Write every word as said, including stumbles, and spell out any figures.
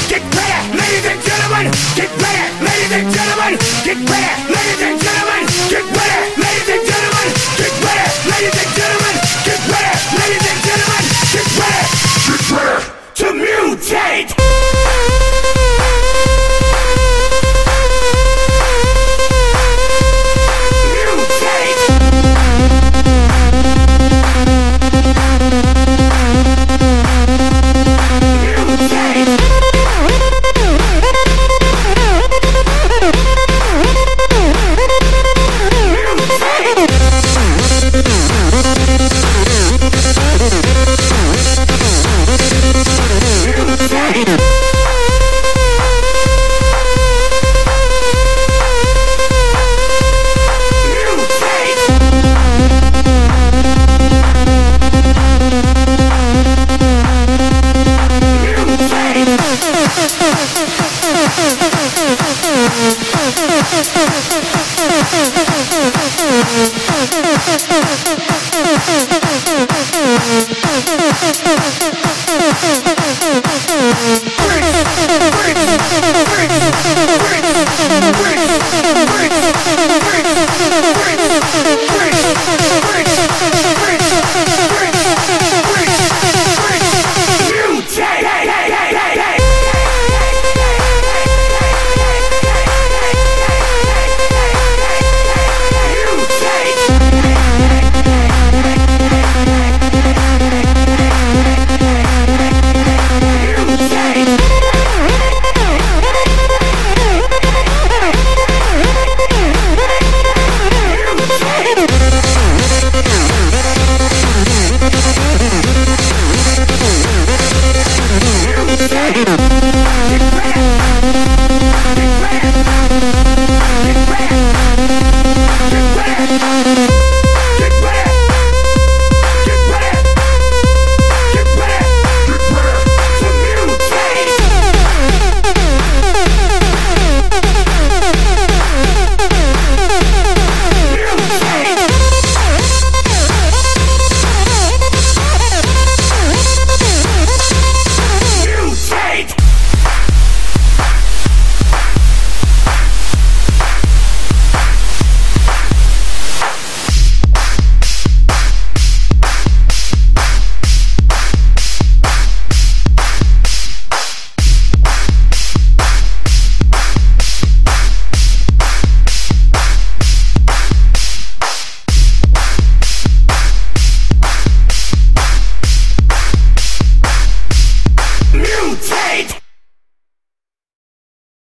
get ready, ladies and gentlemen, get ready, ladies and gentlemen, get ready, ladies and gentlemen, get ready, ladies and gentlemen, get ready, ladies and gentlemen, get ready, ladies and gentlemen, get ready, get ready to mutate. Break, break, break, break, break, break, break, break, break, break, break, break, break, break, break,